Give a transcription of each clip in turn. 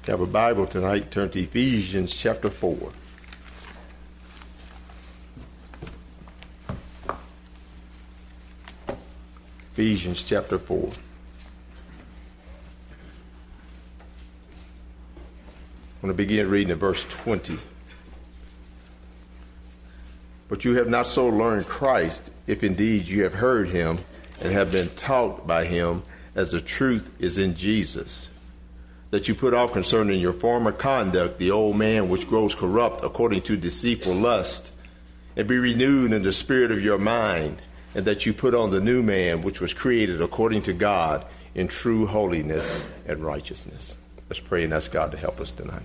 You have a Bible tonight, turn to Ephesians chapter 4. Ephesians chapter 4. I'm going to begin reading at verse 20. But you have not so learned Christ, if indeed you have heard him and have been taught by him, as the truth is in Jesus, that you put off concerning your former conduct the old man which grows corrupt according to deceitful lust, and be renewed in the spirit of your mind, and that you put on the new man which was created according to God in true holiness and righteousness. Let's pray and ask God to help us tonight.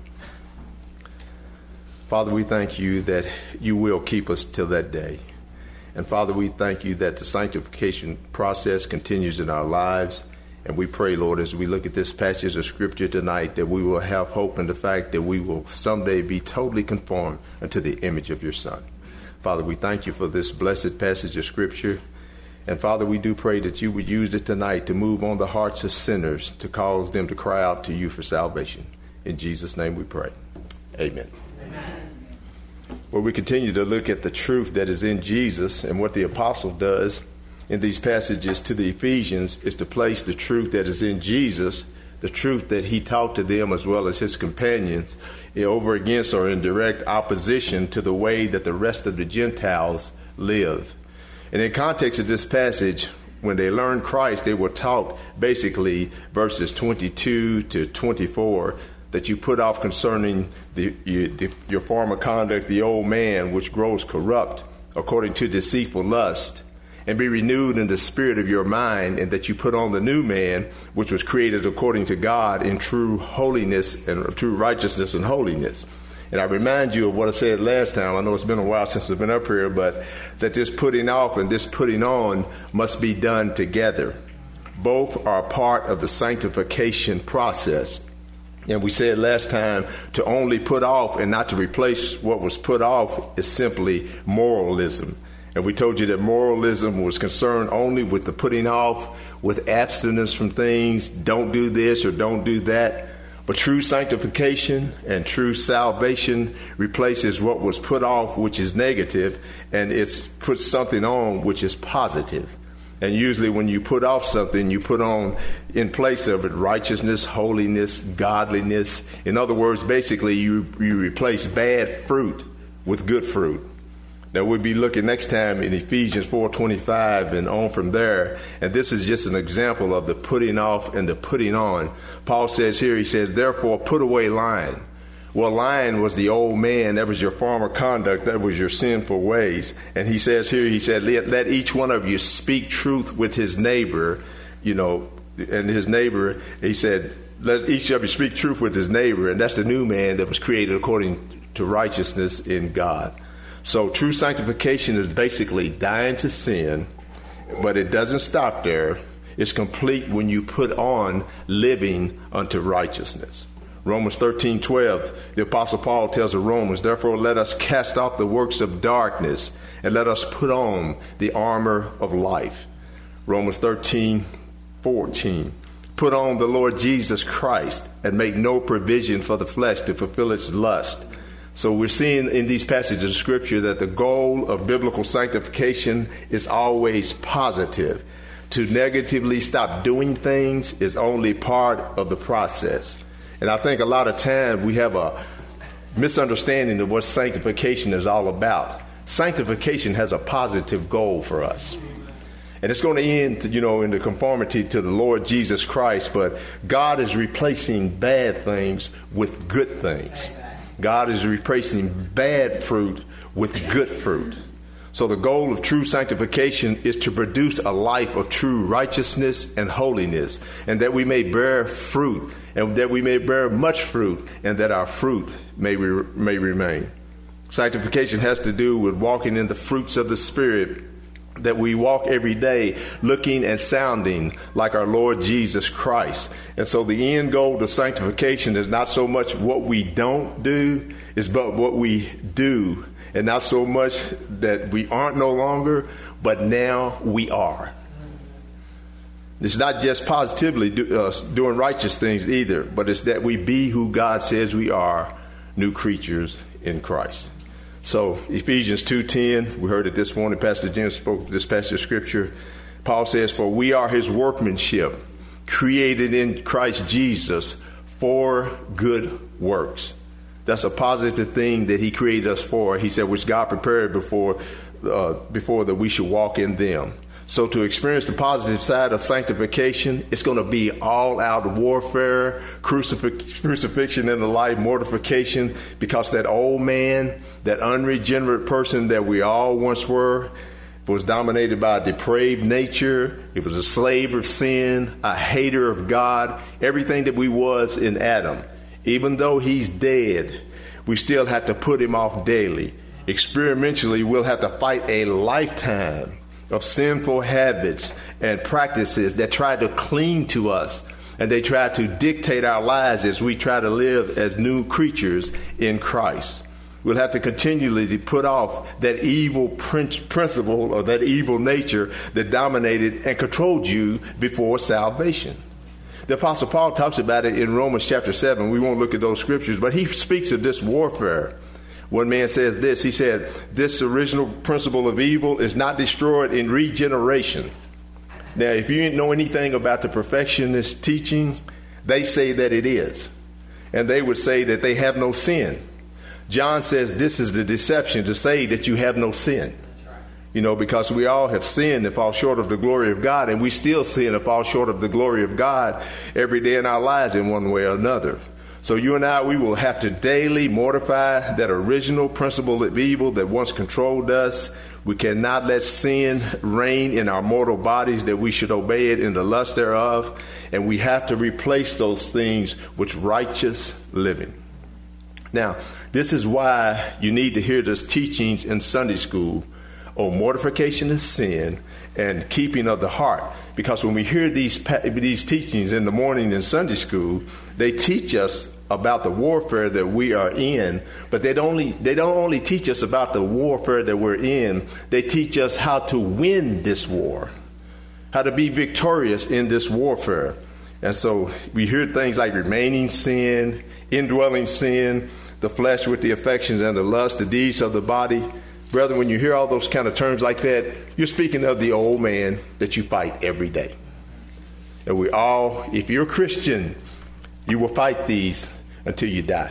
Father, we thank you that you will keep us till that day. And Father, we thank you that the sanctification process continues in our lives. And we pray, Lord, as we look at this passage of Scripture tonight, that we will have hope in the fact that we will someday be totally conformed unto the image of your Son. Father, we thank you for this blessed passage of Scripture. And Father, we do pray that you would use it tonight to move on the hearts of sinners, to cause them to cry out to you for salvation. In Jesus' name we pray. Amen. Well, we continue to look at the truth that is in Jesus, and what the apostle does in these passages to the Ephesians is to place the truth that is in Jesus, the truth that he taught to them as well as his companions, over against or in direct opposition to the way that the rest of the Gentiles live. And in context of this passage, when they learned Christ, they were taught basically verses 22 to 24, that you put off concerning your former conduct the old man which grows corrupt according to deceitful lust, and be renewed in the spirit of your mind, and that you put on the new man which was created according to God in true holiness and true righteousness and holiness. And I remind you of what I said last time. I know it's been a while since I've been up here, but that this putting off and this putting on must be done together. Both are part of the sanctification process. And we said last time, to only put off and not to replace what was put off is simply moralism. And we told you that moralism was concerned only with the putting off, with abstinence from things, don't do this or don't do that. But true sanctification and true salvation replaces what was put off, which is negative, and it puts something on which is positive. And usually when you put off something, you put on in place of it righteousness, holiness, godliness. In other words, basically you replace bad fruit with good fruit. Now we'll be looking next time in Ephesians 4:25 and on from there. And this is just an example of the putting off and the putting on. Paul says here, he says, therefore put away lying. Well, lying was the old man. That was your former conduct. That was your sinful ways. And he says here, he said, let each one of you speak truth with his neighbor, and his neighbor, he said, let each of you speak truth with his neighbor. And that's the new man that was created according to righteousness in God. So true sanctification is basically dying to sin, but it doesn't stop there. It's complete when you put on living unto righteousness. Romans 13:12, the Apostle Paul tells the Romans, therefore let us cast off the works of darkness and let us put on the armor of life. Romans 13:14, put on the Lord Jesus Christ and make no provision for the flesh to fulfill its lust. So we're seeing in these passages of Scripture that the goal of biblical sanctification is always positive. To negatively stop doing things is only part of the process. And I think a lot of times we have a misunderstanding of what sanctification is all about. Sanctification has a positive goal for us. And it's going to end, in the conformity to the Lord Jesus Christ. But God is replacing bad things with good things. God is replacing bad fruit with good fruit. So the goal of true sanctification is to produce a life of true righteousness and holiness, and that we may bear fruit, and that we may bear much fruit, and that our fruit may remain. Sanctification has to do with walking in the fruits of the Spirit, that we walk every day looking and sounding like our Lord Jesus Christ. And so the end goal of sanctification is not so much what we don't do, but what we do. And not so much that we aren't no longer, but now we are. It's not just positively doing righteous things either, but it's that we be who God says we are, new creatures in Christ. So Ephesians 2:10, we heard it this morning. Pastor Jim spoke this passage of scripture. Paul says, for we are his workmanship, created in Christ Jesus for good works. That's a positive thing that he created us for. He said, which God prepared before that we should walk in them. So to experience the positive side of sanctification, it's going to be all out warfare, crucifixion in the life, mortification, because that old man, that unregenerate person that we all once were, was dominated by a depraved nature. It was a slave of sin, a hater of God, everything that we was in Adam. Even though he's dead, we still have to put him off daily. Experimentally, we'll have to fight a lifetime of sinful habits and practices that try to cling to us, and they try to dictate our lives as we try to live as new creatures in Christ. We'll have to continually put off that evil principle or that evil nature that dominated and controlled you before salvation. The Apostle Paul talks about it in Romans chapter 7. We won't look at those scriptures, but he speaks of this warfare. One man says this, he said, this original principle of evil is not destroyed in regeneration. Now, if you know anything about the perfectionist teachings, they say that it is. And they would say that they have no sin. John says this is the deception, to say that you have no sin. You know, because we all have sinned and fall short of the glory of God, and we still sin and fall short of the glory of God every day in our lives in one way or another. So you and I, we will have to daily mortify that original principle of evil that once controlled us. We cannot let sin reign in our mortal bodies, that we should obey it in the lust thereof. And we have to replace those things with righteous living. Now, this is why you need to hear those teachings in Sunday school on mortification of sin and keeping of the heart. Because when we hear these teachings in the morning in Sunday school, they teach us about the warfare that we are in, but they don't only teach us about the warfare that we're in, they teach us how to win this war, how to be victorious in this warfare. And so we hear things like remaining sin, indwelling sin, the flesh with the affections and the lust, the deeds of the body. Brother, when you hear all those kind of terms like that, you're speaking of the old man that you fight every day. And we all, if you're a Christian, you will fight these until you die.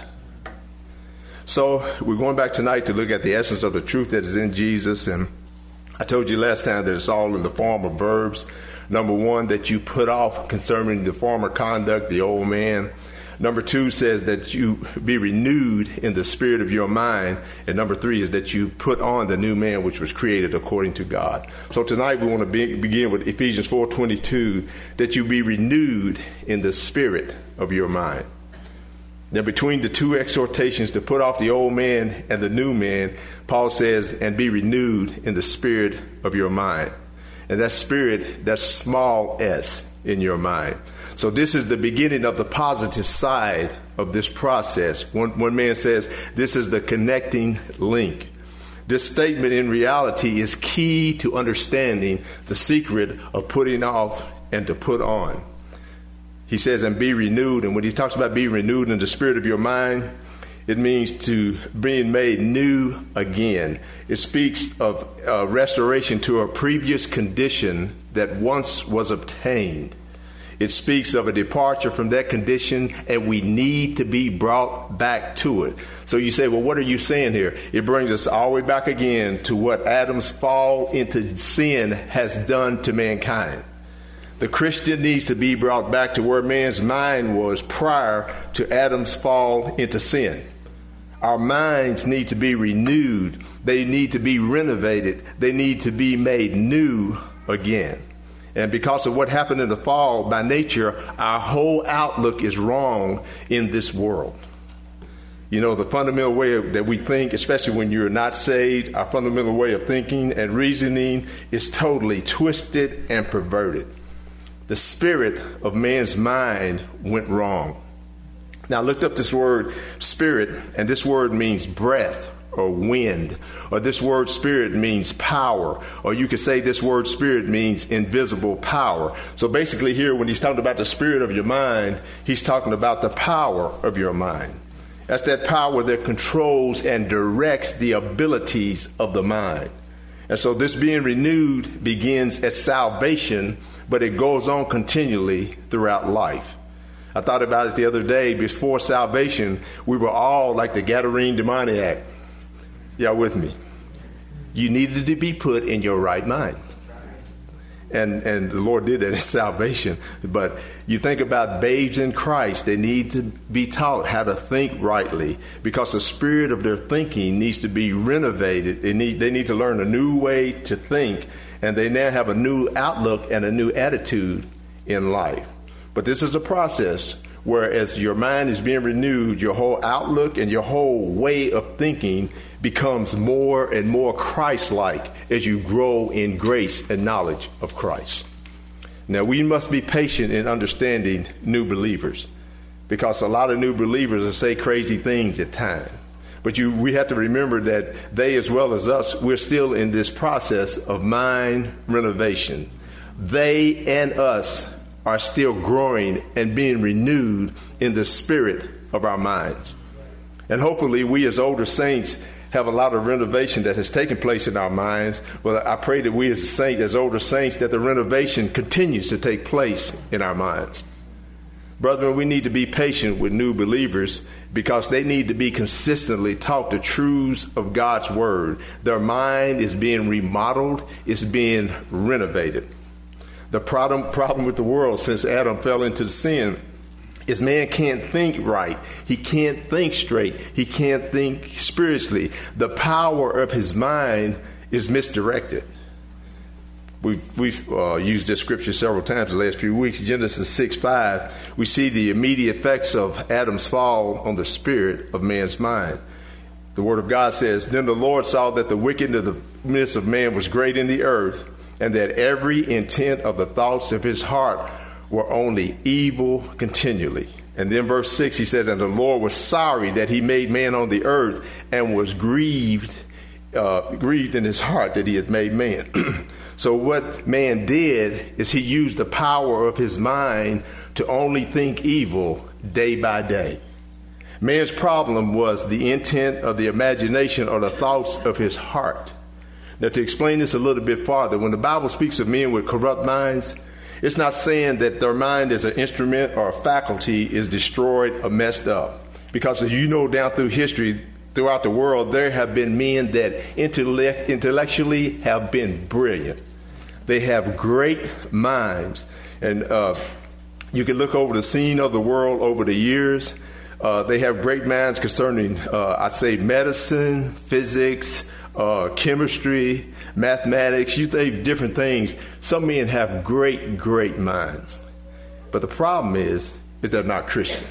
So we're going back tonight to look at the essence of the truth that is in Jesus. And I told you last time that it's all in the form of verbs. Number one, that you put off concerning the former conduct, the old man. Number two says that you be renewed in the spirit of your mind. And number three is that you put on the new man which was created according to God. So tonight we want to begin with Ephesians 4:22, that you be renewed in the spirit of your mind. Now, between the two exhortations to put off the old man and the new man, Paul says, and be renewed in the spirit of your mind. And that spirit, that's small s in your mind. So this is the beginning of the positive side of this process. One man says this is the connecting link. This statement in reality is key to understanding the secret of putting off and to put on. He says, and be renewed. And when he talks about being renewed in the spirit of your mind, it means to being made new again. It speaks of restoration to a previous condition that once was obtained. It speaks of a departure from that condition, and we need to be brought back to it. So you say, well, what are you saying here? It brings us all the way back again to what Adam's fall into sin has done to mankind. The Christian needs to be brought back to where man's mind was prior to Adam's fall into sin. Our minds need to be renewed. They need to be renovated. They need to be made new again. And because of what happened in the fall, by nature, our whole outlook is wrong in this world. You know, the fundamental way that we think, especially when you're not saved, our fundamental way of thinking and reasoning is totally twisted and perverted. The spirit of man's mind went wrong. Now, I looked up this word spirit, and this word means breath or wind, or this word spirit means power, or you could say this word spirit means invisible power. So basically here, when he's talking about the spirit of your mind, he's talking about the power of your mind. That's that power that controls and directs the abilities of the mind. And so this being renewed begins at salvation, but it goes on continually throughout life. I thought about it the other day. Before salvation, we were all like the Gadarene demoniac. Y'all with me? You needed to be put in your right mind. And the Lord did that in salvation. But you think about babes in Christ, they need to be taught how to think rightly, because the spirit of their thinking needs to be renovated. They need to learn a new way to think, and they now have a new outlook and a new attitude in life. But this is a process where, as your mind is being renewed, your whole outlook and your whole way of thinking becomes more and more Christ-like as you grow in grace and knowledge of Christ. Now, we must be patient in understanding new believers, because a lot of new believers will say crazy things at times. But we have to remember that they, as well as us, we're still in this process of mind renovation. They and us are still growing and being renewed in the spirit of our minds. And hopefully we as older saints have a lot of renovation that has taken place in our minds. Well, I pray that we as older saints, that the renovation continues to take place in our minds. Brethren, we need to be patient with new believers, because they need to be consistently taught the truths of God's word. Their mind is being remodeled, it's being renovated. The problem with the world since Adam fell into sin is man can't think right. He can't think straight. He can't think spiritually. The power of his mind is misdirected. We've used this scripture several times the last few weeks. Genesis 6:5, we see the immediate effects of Adam's fall on the spirit of man's mind. The word of God says, "Then the Lord saw that the wickedness of man was great in the earth, and that every intent of the thoughts of his heart were only evil continually." And then verse 6, he says, "And the Lord was sorry that he made man on the earth, and was grieved in his heart that he had made man." So what man did is he used the power of his mind to only think evil day by day. Man's problem was the intent of the imagination or the thoughts of his heart. Now, to explain this a little bit farther, when the Bible speaks of men with corrupt minds, it's not saying that their mind as an instrument or a faculty is destroyed or messed up. Because as you know, down through history, throughout the world, there have been men that intellectually have been brilliant. They have great minds. And you can look over the scene of the world over the years. They have great minds concerning, I'd say, medicine, physics, chemistry, mathematics. You think different things. Some men have great, great minds. But the problem is they're not Christian.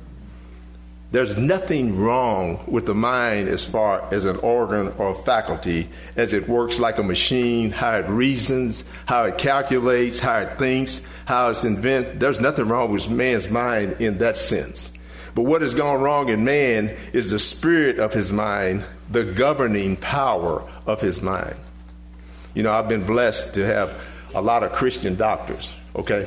There's nothing wrong with the mind as far as an organ or a faculty, as it works like a machine, how it reasons, how it calculates, how it thinks, how it's invented. There's nothing wrong with man's mind in that sense. But what has gone wrong in man is the spirit of his mind, the governing power of his mind. You know, I've been blessed to have a lot of Christian doctors, okay?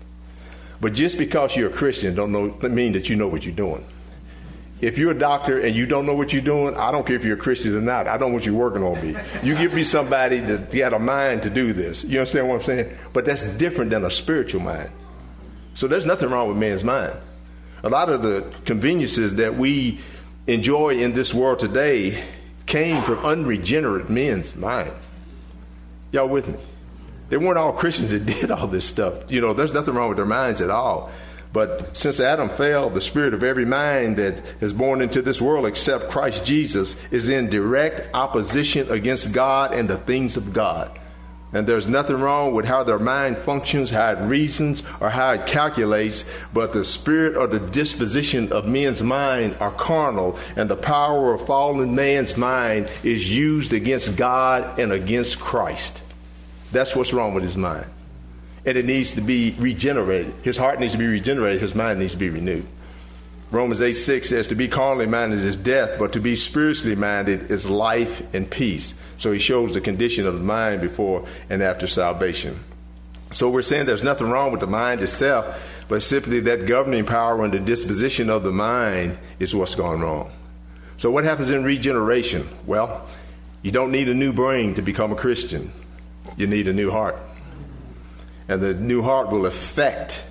But just because you're a Christian don't mean that you know what you're doing. If you're a doctor and you don't know what you're doing, I don't care if you're a Christian or not. I don't want you working on me. You give me somebody that got a mind to do this. You understand what I'm saying? But that's different than a spiritual mind. So there's nothing wrong with man's mind. A lot of the conveniences that we enjoy in this world today came from unregenerate men's minds. Y'all with me? They weren't all Christians that did all this stuff. You know, there's nothing wrong with their minds at all. But since Adam fell, the spirit of every mind that is born into this world except Christ Jesus is in direct opposition against God and the things of God. And there's nothing wrong with how their mind functions, how it reasons, or how it calculates, but the spirit or the disposition of men's mind are carnal, and the power of fallen man's mind is used against God and against Christ. That's what's wrong with his mind. And it needs to be regenerated. His heart needs to be regenerated. His mind needs to be renewed. Romans 8:6 says to be carnally minded is death, but to be spiritually minded is life and peace. So he shows the condition of the mind before and after salvation. So we're saying there's nothing wrong with the mind itself, but simply that governing power and the disposition of the mind is what's gone wrong. So what happens in regeneration? Well, you don't need a new brain to become a Christian. You need a new heart. And the new heart will affect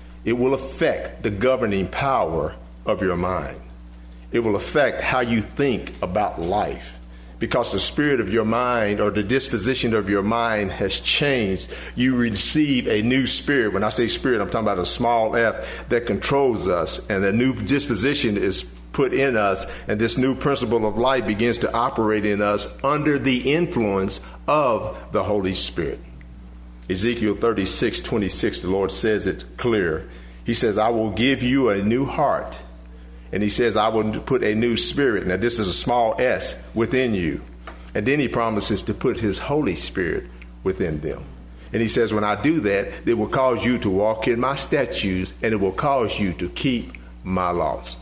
the governing power of your mind. It will affect how you think about life. Because the spirit of your mind or the disposition of your mind has changed, you receive a new spirit. When I say spirit, I'm talking about a small f that controls us, and a new disposition is put in us, and this new principle of life begins to operate in us under the influence of the Holy Spirit. Ezekiel 36:26, the Lord says it clear. He says, I will give you a new heart. And he says, I will put a new spirit. Now, this is a small s within you. And then he promises to put his Holy Spirit within them. And he says, when I do that, it will cause you to walk in my statutes, and it will cause you to keep my laws.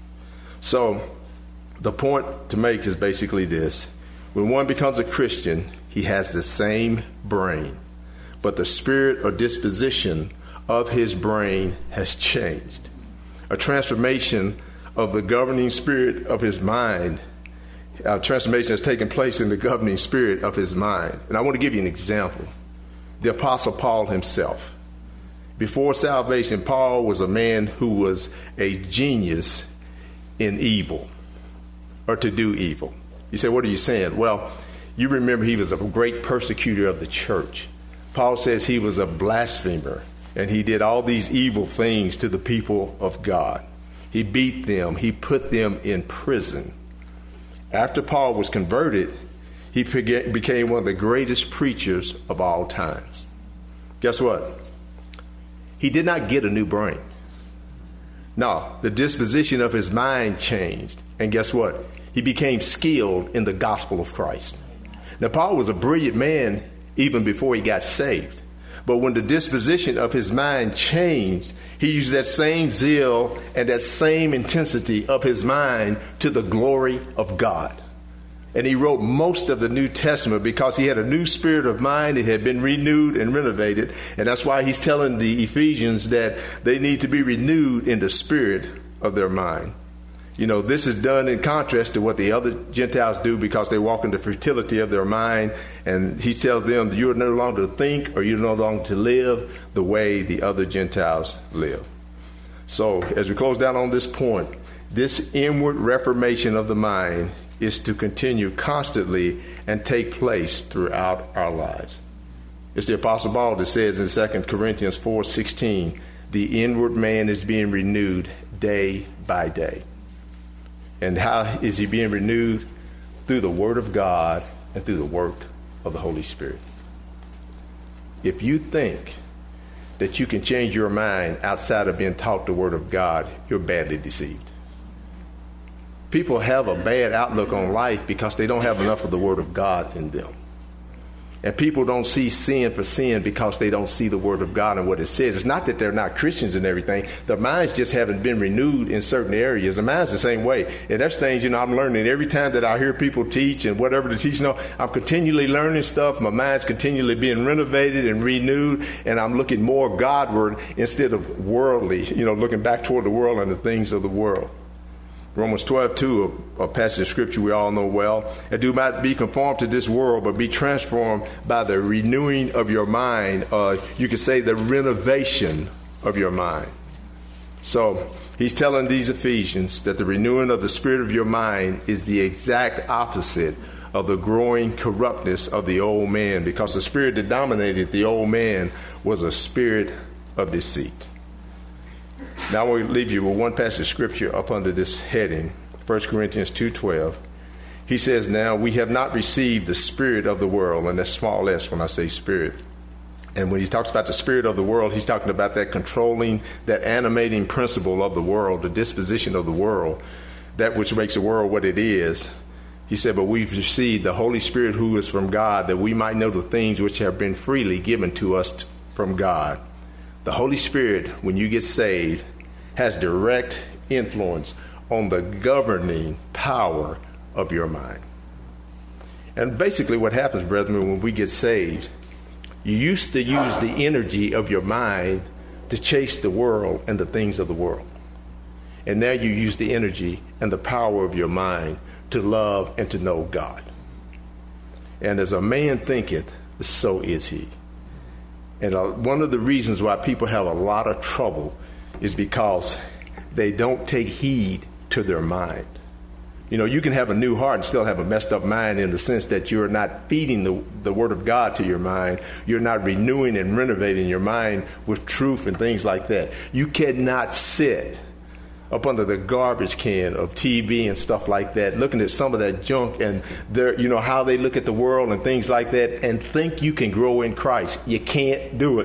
So the point to make is basically this. When one becomes a Christian, he has the same brain, but the spirit or disposition of his brain has changed. A transformation of the governing spirit of his mind. Transformation has taken place in the governing spirit of his mind. And I want to give you an example. The Apostle Paul himself. Before salvation, Paul was a man who was a genius in evil, or to do evil. You say, what are you saying? Well, you remember he was a great persecutor of the church. Paul says he was a blasphemer, and he did all these evil things to the people of God. He beat them. He put them in prison. After Paul was converted, he became one of the greatest preachers of all times. Guess what? He did not get a new brain. No, the disposition of his mind changed. And guess what? He became skilled in the gospel of Christ. Now, Paul was a brilliant man even before he got saved. But when the disposition of his mind changed, he used that same zeal and that same intensity of his mind to the glory of God. And he wrote most of the New Testament because he had a new spirit of mind. It had been renewed and renovated. And that's why he's telling the Ephesians that they need to be renewed in the spirit of their mind. You know, this is done in contrast to what the other Gentiles do because they walk in the fertility of their mind. And he tells them you're no longer to think or you're no longer to live the way the other Gentiles live. So as we close down on this point, this inward reformation of the mind is to continue constantly and take place throughout our lives. It's the Apostle Paul that says in 2 Corinthians 4:16, the inward man is being renewed day by day. And how is he being renewed? Through the Word of God and through the work of the Holy Spirit. If you think that you can change your mind outside of being taught the Word of God, you're badly deceived. People have a bad outlook on life because they don't have enough of the Word of God in them. And people don't see sin for sin because they don't see the Word of God and what it says. It's not that they're not Christians and everything. Their minds just haven't been renewed in certain areas. The mind's the same way. And there's things, I'm learning every time that I hear people teach and whatever the teaching, I'm continually learning stuff. My mind's continually being renovated and renewed. And I'm looking more Godward instead of worldly, looking back toward the world and the things of the world. Romans 12:2, a passage of scripture we all know well. And do not be conformed to this world, but be transformed by the renewing of your mind. You could say the renovation of your mind. So he's telling these Ephesians that the renewing of the spirit of your mind is the exact opposite of the growing corruptness of the old man, because the spirit that dominated the old man was a spirit of deceit. Now I will leave you with one passage of scripture up under this heading, 1 Corinthians 2:12. He says, now we have not received the spirit of the world, and that's small s when I say spirit. And when he talks about the spirit of the world, he's talking about that controlling, that animating principle of the world, the disposition of the world, that which makes the world what it is. He said, but we've received the Holy Spirit who is from God, that we might know the things which have been freely given to us from God. The Holy Spirit, when you get saved, has direct influence on the governing power of your mind. And basically what happens, brethren, when we get saved, you used to use the energy of your mind to chase the world and the things of the world. And now you use the energy and the power of your mind to love and to know God. And as a man thinketh, so is he. And one of the reasons why people have a lot of trouble is because they don't take heed to their mind. You know, you can have a new heart and still have a messed up mind, in the sense that you're not feeding the Word of God to your mind. You're not renewing and renovating your mind with truth and things like that. You cannot sit up under the garbage can of TV and stuff like that, looking at some of that junk and how they look at the world and things like that, and think you can grow in Christ. You can't do it,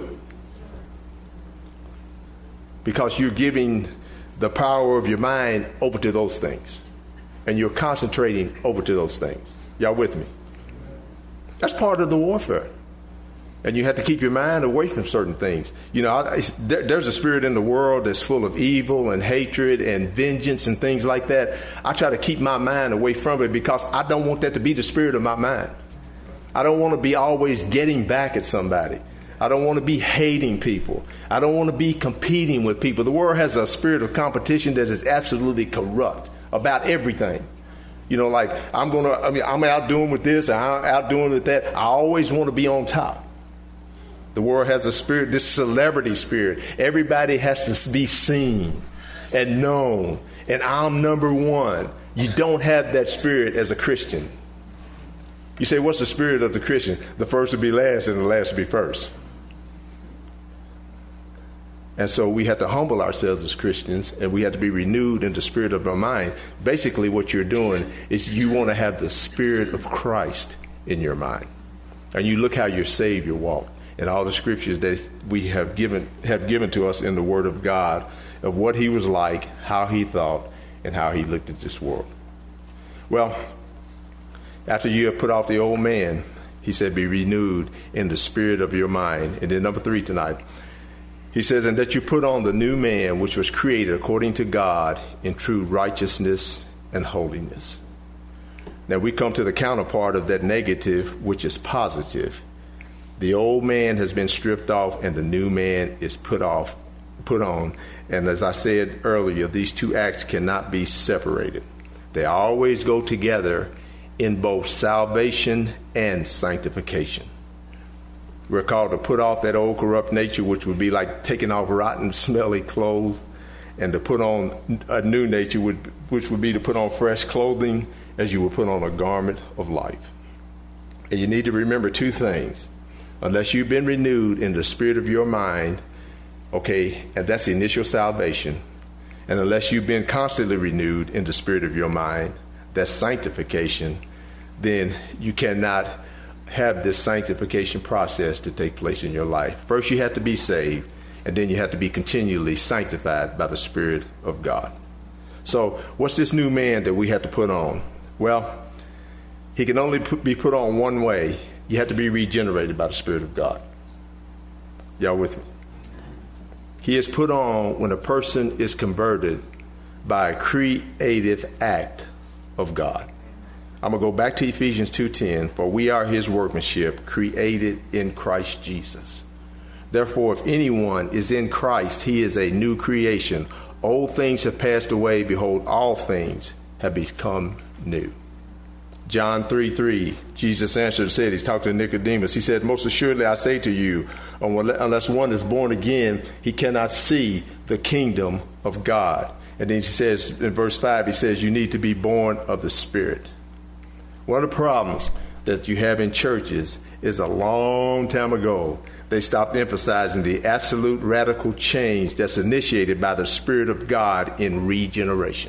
because you're giving the power of your mind over to those things, and you're concentrating over to those things. Y'all with me? That's part of the warfare. And you have to keep your mind away from certain things. You know, there's a spirit in the world that's full of evil and hatred and vengeance and things like that. I try to keep my mind away from it, because I don't want that to be the spirit of my mind. I don't want to be always getting back at somebody. I don't want to be hating people. I don't want to be competing with people. The world has a spirit of competition that is absolutely corrupt about everything. You know, like I'm outdoing with this, and I'm outdoing with that. I always want to be on top. The world has a spirit, this celebrity spirit. Everybody has to be seen and known, and I'm number one. You don't have that spirit as a Christian. You say, what's the spirit of the Christian? The first will be last, and the last will be first. And so we have to humble ourselves as Christians, and we have to be renewed in the spirit of our mind. Basically, what you're doing is you want to have the spirit of Christ in your mind. And you look how your Savior walked. And all the scriptures that we have given to us in the Word of God, of what he was like, how he thought, and how he looked at this world. Well, after you have put off the old man, he said, be renewed in the spirit of your mind. And then number 3 tonight, he says, and that you put on the new man, which was created according to God in true righteousness and holiness. Now we come to the counterpart of that negative, which is positive. The old man has been stripped off, and the new man is put on. And as I said earlier, these two acts cannot be separated. They always go together in both salvation and sanctification. We're called to put off that old corrupt nature, which would be like taking off rotten, smelly clothes, and to put on a new nature, which would be to put on fresh clothing, as you would put on a garment of life. And you need to remember 2 things. Unless you've been renewed in the spirit of your mind, okay, and that's initial salvation, and unless you've been constantly renewed in the spirit of your mind, that's sanctification, then you cannot have this sanctification process to take place in your life. First, you have to be saved, and then you have to be continually sanctified by the Spirit of God. So what's this new man that we have to put on? Well, he can only be put on one way. You have to be regenerated by the Spirit of God. Y'all with me? He is put on when a person is converted by a creative act of God. I'm going to go back to Ephesians 2:10. For we are his workmanship, created in Christ Jesus. Therefore, if anyone is in Christ, he is a new creation. Old things have passed away. Behold, all things have become new. John 3:3, Jesus answered and said, he's talking to Nicodemus, he said, most assuredly I say to you, unless one is born again, he cannot see the kingdom of God. And then he says in verse 5, he says, you need to be born of the Spirit. One of the problems that you have in churches is a long time ago, they stopped emphasizing the absolute radical change that's initiated by the Spirit of God in regeneration.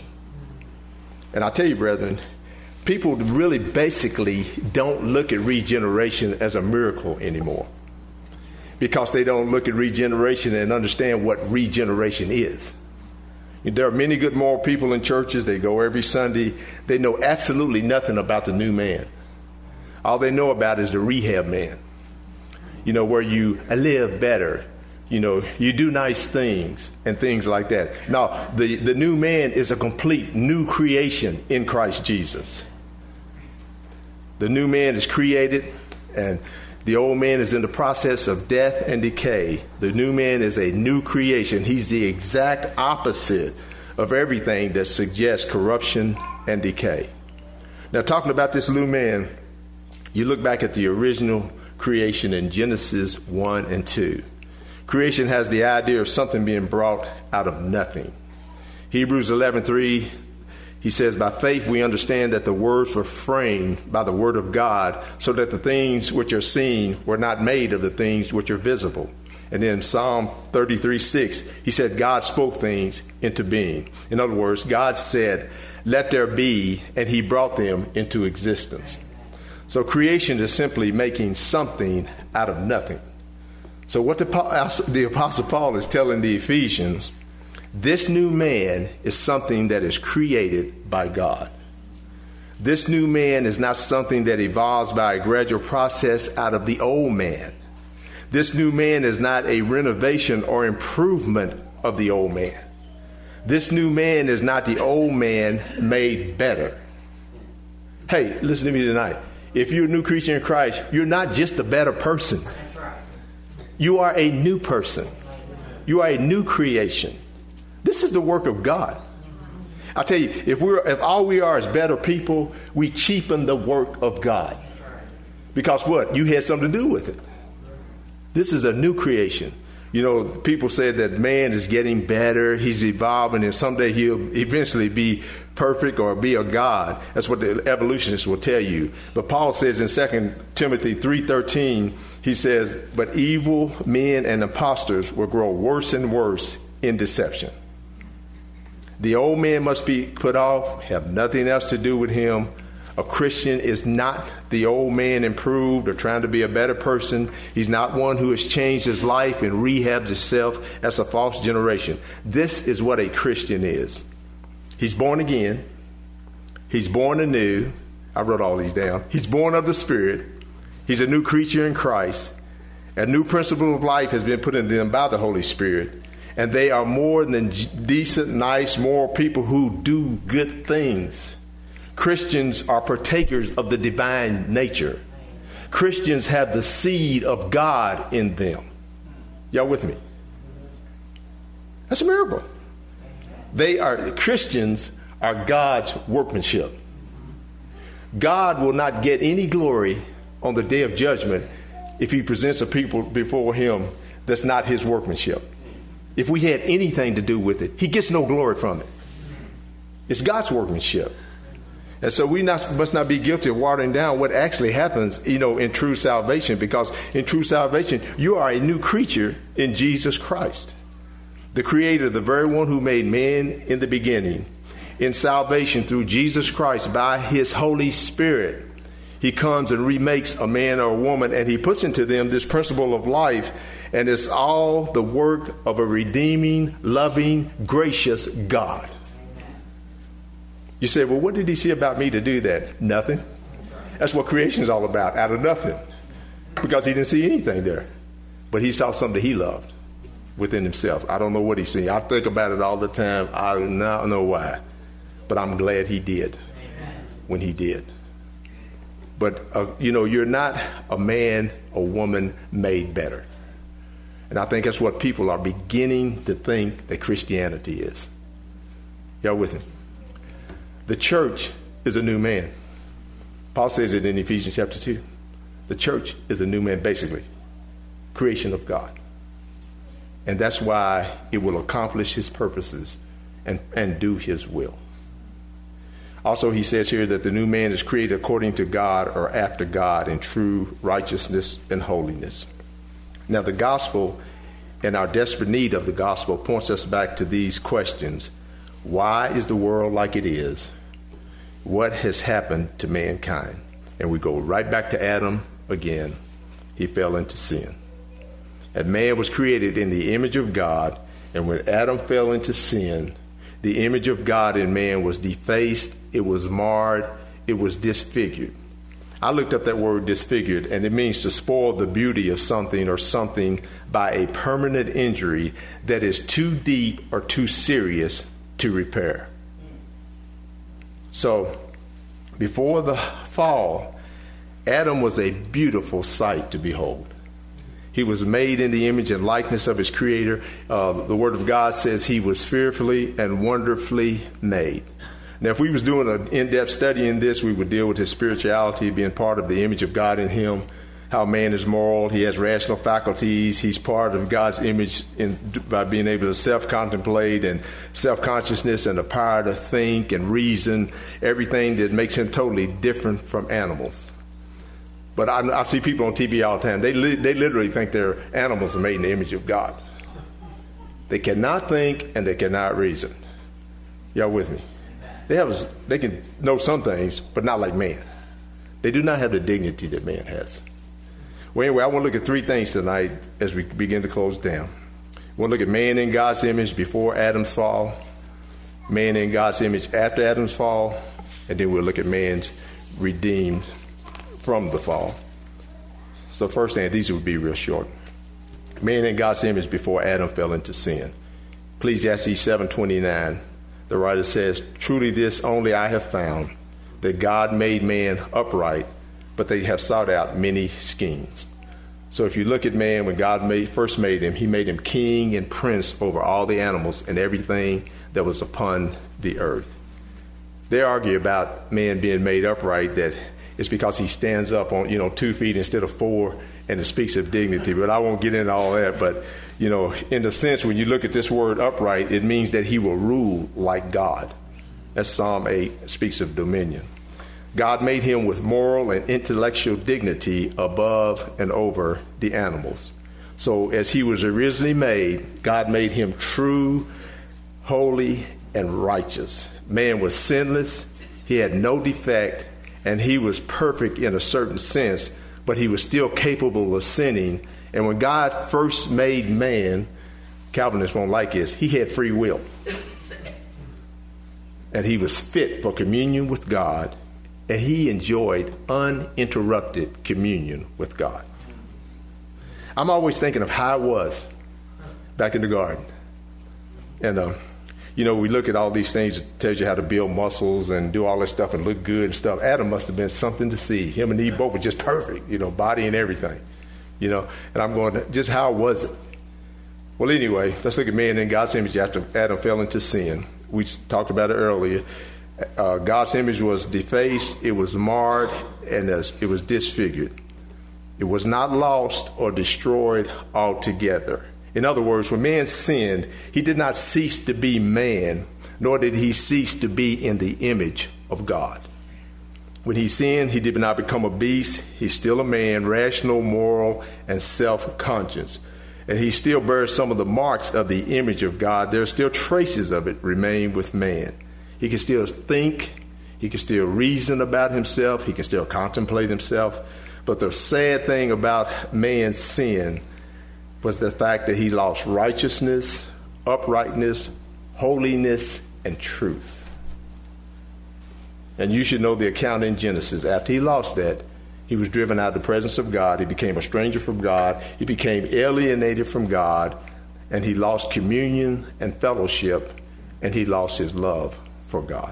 And I tell you, brethren, people really basically don't look at regeneration as a miracle anymore, because they don't look at regeneration and understand what regeneration is. There are many good moral people in churches. They go every Sunday. They know absolutely nothing about the new man. All they know about is the rehab man, where you live better, You do nice things and things like that. Now, the new man is a complete new creation in Christ Jesus. The new man is created, and the old man is in the process of death and decay. The new man is a new creation. He's the exact opposite of everything that suggests corruption and decay. Now, talking about this new man, you look back at the original creation in Genesis 1 and 2. Creation has the idea of something being brought out of nothing. Hebrews 11:3, he says, by faith we understand that the worlds were framed by the word of God, so that the things which are seen were not made of the things which are visible. And then Psalm 33:6, he said, God spoke things into being. In other words, God said, let there be, and he brought them into existence. So creation is simply making something out of nothing. So what the Apostle Paul is telling the Ephesians, this new man is something that is created by God. This new man is not something that evolves by a gradual process out of the old man. This new man is not a renovation or improvement of the old man. This new man is not the old man made better. Hey, listen to me tonight. If you're a new creature in Christ, you're not just a better person. You are a new person. You are a new creation. This is the work of God. I tell you, if all we are is better people, we cheapen the work of God. Because what? You had something to do with it. This is a new creation. People say that man is getting better, he's evolving, and someday he'll eventually be perfect or be a god. That's what the evolutionists will tell you. But Paul says in 2 Timothy 3:13, he says, but evil men and impostors will grow worse and worse in deception. The old man must be put off, have nothing else to do with him. A Christian is not the old man improved or trying to be a better person. He's not one who has changed his life and rehabs himself as a false generation. This is what a Christian is. He's born again. He's born anew. I wrote all these down. He's born of the Spirit. He's a new creature in Christ. A new principle of life has been put in them by the Holy Spirit. And they are more than decent, nice, moral people who do good things. Christians are partakers of the divine nature. Christians have the seed of God in them. Y'all with me? That's a miracle. Christians are God's workmanship. God will not get any glory on the day of judgment if he presents a people before him that's not his workmanship. If we had anything to do with it, he gets no glory from it. It's God's workmanship. And so we must not be guilty of watering down what actually happens, in true salvation, because in true salvation, you are a new creature in Jesus Christ, the creator, the very one who made man in the beginning. In salvation through Jesus Christ, by his Holy Spirit, he comes and remakes a man or a woman, and he puts into them this principle of life. And it's all the work of a redeeming, loving, gracious God. You say, well, what did he see about me to do that? Nothing. That's what creation is all about, out of nothing. Because he didn't see anything there. But he saw something he loved within himself. I don't know what he seen. I think about it all the time. I don't know why. But I'm glad he did when he did. But, you're not a man or woman made better. And I think that's what people are beginning to think that Christianity is. Y'all with me? The church is a new man. Paul says it in Ephesians chapter 2. The church is a new man, basically. Creation of God. And that's why it will accomplish his purposes and do his will. Also, he says here that the new man is created according to God or after God in true righteousness and holiness. Now, the gospel and our desperate need of the gospel points us back to these questions. Why is the world like it is? What has happened to mankind? And we go right back to Adam again. He fell into sin. And man was created in the image of God. And when Adam fell into sin, the image of God in man was defaced. It was marred. It was disfigured. I looked up that word disfigured, and it means to spoil the beauty of something or something by a permanent injury that is too deep or too serious to repair. So, before the fall, Adam was a beautiful sight to behold. He was made in the image and likeness of his Creator. The Word of God says he was fearfully and wonderfully made. Now, if we was doing an in-depth study in this, we would deal with his spirituality, being part of the image of God in him, how man is moral, he has rational faculties, he's part of God's image by being able to self-contemplate and self-consciousness and the power to think and reason, everything that makes him totally different from animals. But I see people on TV all the time. They literally think they're animals made in the image of God. They cannot think and they cannot reason. Y'all with me? They can know some things, but not like man. They do not have the dignity that man has. Well, anyway, I want to look at three things tonight as we begin to close down. We want to look at man in God's image before Adam's fall, man in God's image after Adam's fall, and then we'll look at man's redeemed from the fall. So first thing, these would be real short. Man in God's image before Adam fell into sin. Ecclesiastes 7:29, the writer says, "Truly this only I have found, that God made man upright, but they have sought out many schemes." So if you look at man, when God first made him, he made him king and prince over all the animals and everything that was upon the earth. They argue about man being made upright, that it's because he stands up on 2 feet instead of 4, and it speaks of dignity. But I won't get into all that. But in a sense, when you look at this word upright, it means that he will rule like God. As Psalm 8 speaks of dominion. God made him with moral and intellectual dignity above and over the animals. So as he was originally made, God made him true, holy, and righteous. Man was sinless. He had no defect. And he was perfect in a certain sense, but he was still capable of sinning. And when God first made man, Calvinists won't like this, he had free will. And he was fit for communion with God, and he enjoyed uninterrupted communion with God. I'm always thinking of how it was back in the garden. And we look at all these things that tells you how to build muscles and do all this stuff and look good and stuff. Adam must have been something to see. Him and Eve both were just perfect, body and everything, And I'm going, just how was it? Well, anyway, let's look at man in God's image after Adam fell into sin. We talked about it earlier. God's image was defaced, it was marred, and it was disfigured. It was not lost or destroyed altogether. In other words, when man sinned, he did not cease to be man, nor did he cease to be in the image of God. When he sinned, he did not become a beast. He's still a man, rational, moral, and self-conscious. And he still bears some of the marks of the image of God. There are still traces of it remain with man. He can still think. He can still reason about himself. He can still contemplate himself. But the sad thing about man's sin was the fact that he lost righteousness, uprightness, holiness, and truth. And you should know the account in Genesis. After he lost that, he was driven out of the presence of God. He became a stranger from God. He became alienated from God. And he lost communion and fellowship. And he lost his love for God.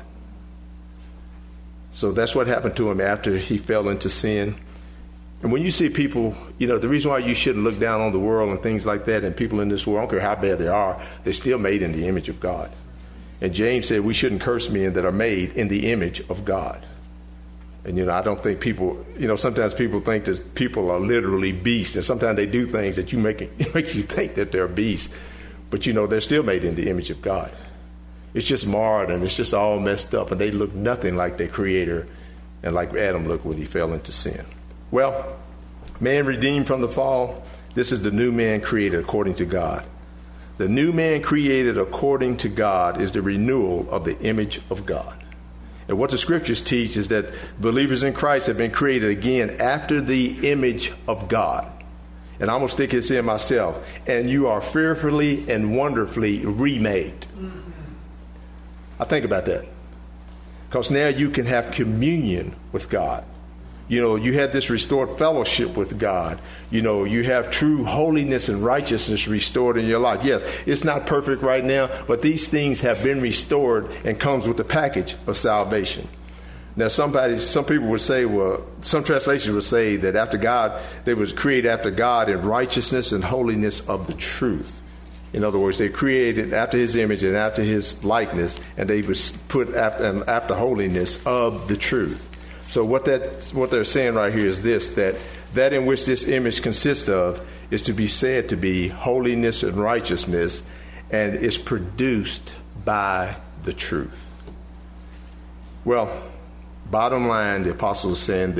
So that's what happened to him after he fell into sin. And when you see people, the reason why you shouldn't look down on the world and things like that, and people in this world, I don't care how bad they are, they're still made in the image of God. And James said we shouldn't curse men that are made in the image of God. And, I don't think people, sometimes people think that people are literally beasts. And sometimes they do things that makes you think that they're beasts. But, they're still made in the image of God. It's just marred and it's just all messed up. And they look nothing like their Creator and like Adam looked when he fell into sin. Well, man redeemed from the fall, this is the new man created according to God. The new man created according to God is the renewal of the image of God. And what the scriptures teach is that believers in Christ have been created again after the image of God. And I'm going to stick this in myself. And you are fearfully and wonderfully remade. I think about that. Because now you can have communion with God. You know, you have this restored fellowship with God. You know, you have true holiness and righteousness restored in your life. Yes, it's not perfect right now, but these things have been restored and comes with the package of salvation. Now, some people would say, well, some translations would say that after God, they was created after God in righteousness and holiness of the truth. In other words, they created after his image and after his likeness, and they was put after holiness of the truth. So what they're saying right here is this, that in which this image consists of is to be said to be holiness and righteousness, and is produced by the truth. Well, bottom line, the apostle is saying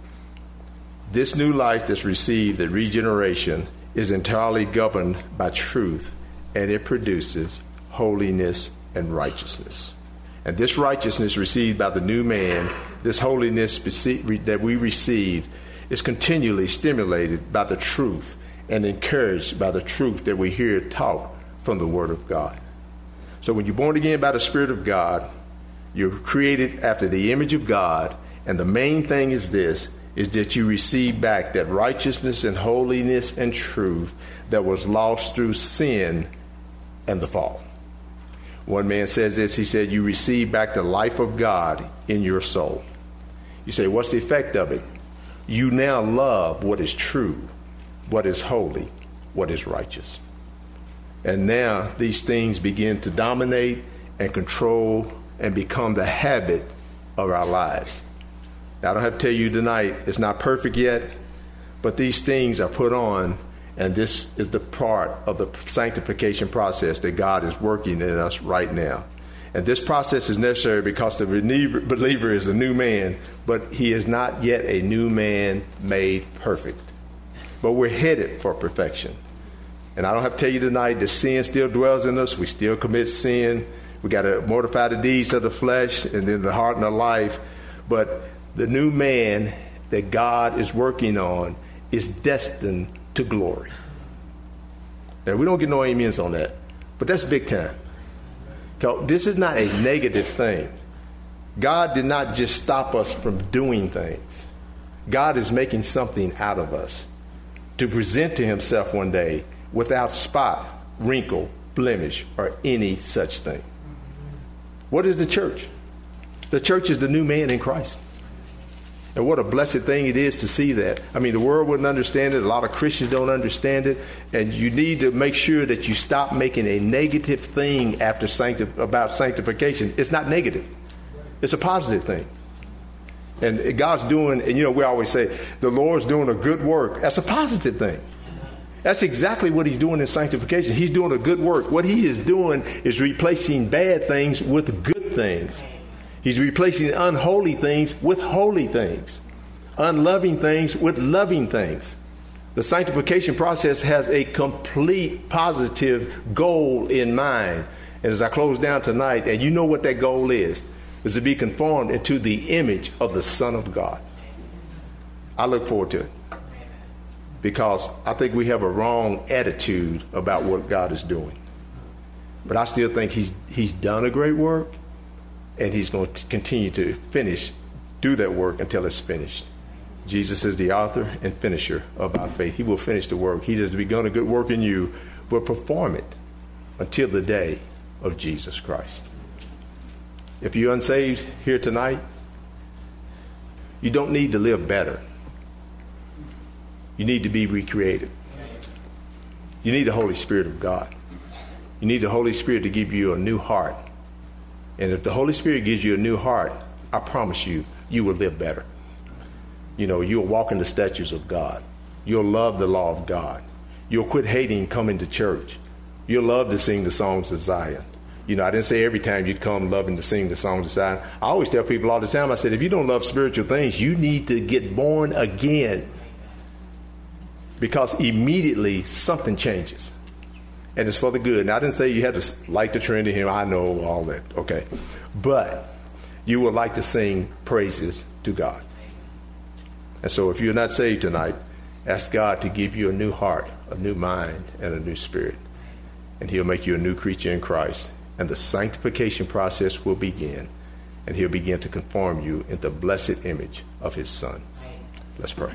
this new life that's received at regeneration is entirely governed by truth, and it produces holiness and righteousness. And this righteousness received by the new man, this holiness that we received, is continually stimulated by the truth and encouraged by the truth that we hear taught from the Word of God. So when you're born again by the Spirit of God, you're created after the image of God, and the main thing is this, is that you receive back that righteousness and holiness and truth that was lost through sin and the fall. One man says this, he said, you receive back the life of God in your soul. You say, what's the effect of it? You now love what is true, what is holy, what is righteous. And now these things begin to dominate and control and become the habit of our lives. Now, I don't have to tell you tonight, it's not perfect yet, but these things are put on. And this is the part of the sanctification process that God is working in us right now. And this process is necessary because the believer is a new man, but he is not yet a new man made perfect. But we're headed for perfection. And I don't have to tell you tonight that sin still dwells in us. We still commit sin. We got to mortify the deeds of the flesh and then the heart and the life. But the new man that God is working on is destined to glory. Now, we don't get no amens on that, but that's big time. This is not a negative thing. God did not just stop us from doing things. God is making something out of us to present to himself one day without spot, wrinkle, blemish, or any such thing. What is the church? The church is the new man in Christ. And what a blessed thing it is to see that. I mean, the world wouldn't understand it. A lot of Christians don't understand it. And you need to make sure that you stop making a negative thing about sanctification. It's not negative. It's a positive thing. And God's doing, and you know, we always say, the Lord's doing a good work. That's a positive thing. That's exactly what he's doing in sanctification. He's doing a good work. What he is doing is replacing bad things with good things. He's replacing unholy things with holy things, unloving things with loving things. The sanctification process has a complete positive goal in mind. And as I close down tonight, and you know what that goal is to be conformed into the image of the Son of God. I look forward to it because I think we have a wrong attitude about what God is doing. But I still think he's done a great work. And he's going to continue to do that work until it's finished. Jesus is the author and finisher of our faith. He will finish the work. He has begun a good work in you, will perform it until the day of Jesus Christ. If you're unsaved here tonight, you don't need to live better. You need to be recreated. You need the Holy Spirit of God. You need the Holy Spirit to give you a new heart. And if the Holy Spirit gives you a new heart, I promise you, you will live better. You know, you'll walk in the statutes of God. You'll love the law of God. You'll quit hating coming to church. You'll love to sing the songs of Zion. You know, I didn't say every time you'd come loving to sing the songs of Zion. I always tell people all the time, I said, if you don't love spiritual things, you need to get born again. Because immediately something changes. And it's for the good. Now, I didn't say you had to like the trend of him. I know all that. Okay. But you would like to sing praises to God. And so if you're not saved tonight, ask God to give you a new heart, a new mind, and a new spirit. And he'll make you a new creature in Christ. And the sanctification process will begin. And he'll begin to conform you into the blessed image of his Son. Let's pray.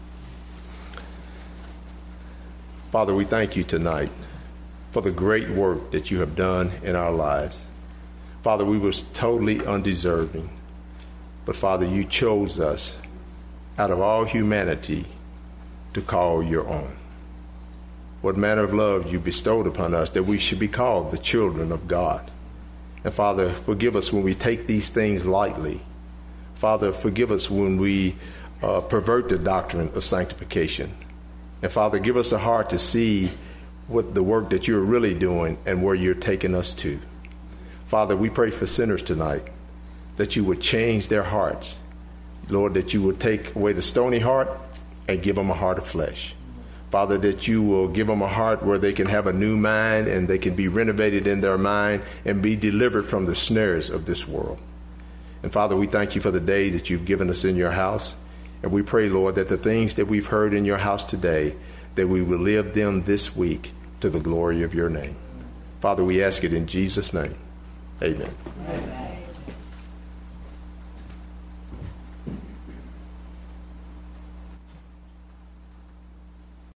Father, we thank you tonight for the great work that you have done in our lives. Father, we was totally undeserving, but Father, you chose us out of all humanity to call your own. What manner of love you bestowed upon us that we should be called the children of God. And Father, forgive us when we take these things lightly. Father, forgive us when we pervert the doctrine of sanctification. And Father, give us a heart to see what the work that you're really doing and where you're taking us to. Father, we pray for sinners tonight, that you would change their hearts. Lord, that you would take away the stony heart and give them a heart of flesh. Father, that you will give them a heart where they can have a new mind and they can be renovated in their mind and be delivered from the snares of this world. And Father, we thank you for the day that you've given us in your house. And we pray, Lord, that the things that we've heard in your house today, that we will live them this week to the glory of your name. Father, we ask it in Jesus' name. Amen. Amen.